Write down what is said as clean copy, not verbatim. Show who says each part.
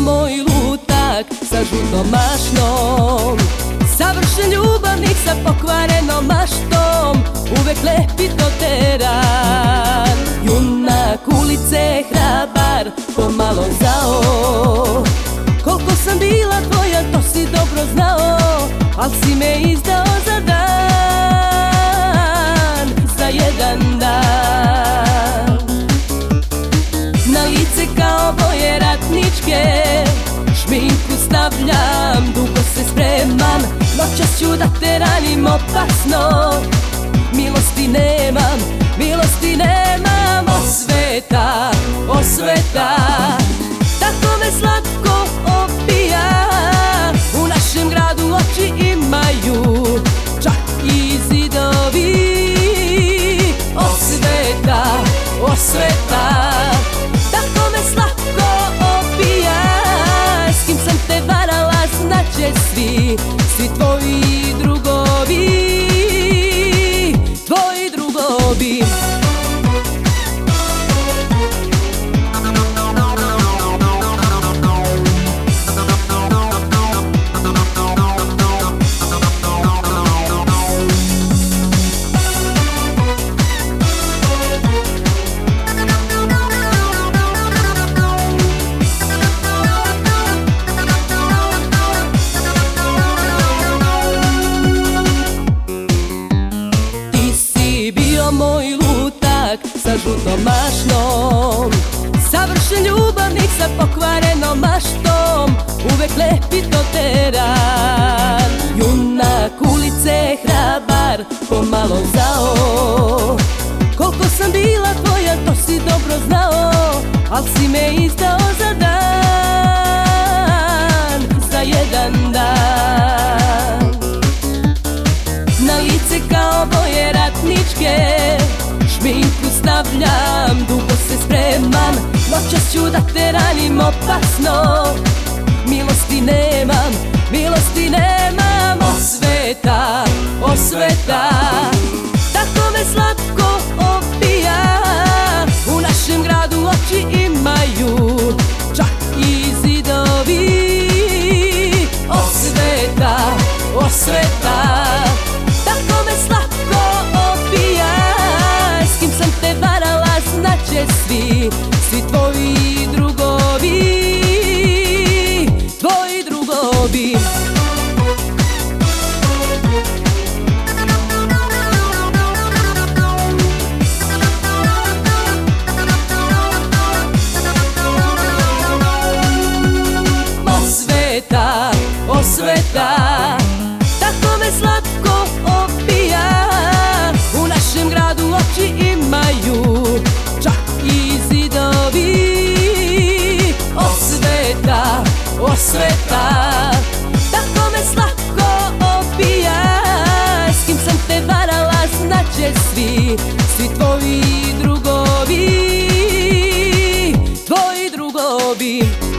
Speaker 1: moj lutak sa žutom mašnom, savršen ljubavnik sa pokvarenom maštom, uvek lepi to teran. Junak ulice, hrabar, pomalo zao. Koliko sam bila tvoja, to si dobro znao, al si me izdao za dan, za jedan dan. Na lice kao boje ratničke, šminku stavljam, dugo se spremam, noćas ću da te ranim opasno. Milosti nemam, milosti nemam, osveta, osveta, tako me slatko opija. U našem gradu oči imaju, čak i zidovi. Osveta, osveta, tako me slatko opija. S kim sam te varala znaće svi, svi tvoji drugovi, tvoji drugovi. Moj lutak sa žutom mašnom, savršen ljubavnik sa pokvarenom maštom, uvek lepi to teran. Junak ulice, hrabar, pomalo zao. Koliko sam bila tvoja, to si dobro znao, al si me izdao za dan, za jedan dan. Na lice kao boje ratničke, šminku stavljam, dugo se spremam, noćas ću da te ranim opasno. Milosti nemam, milosti nemam, osveta, osveta, tako me slatko opija. U našem gradu oči imaju, čak i zidovi. Osveta, osveta, tako me slatko opija. S kim sam te varala znaće svi, svi tvoji drugovi, tvoji drugovi. Osveta, osveta, tako me slatko opija. U našem gradu oči imaju, čak i zidovi. Osveta, osveta, tako me slatko opija. S kim sam te varala znaće svi, svi tvoji drugovi, tvoji drugovi.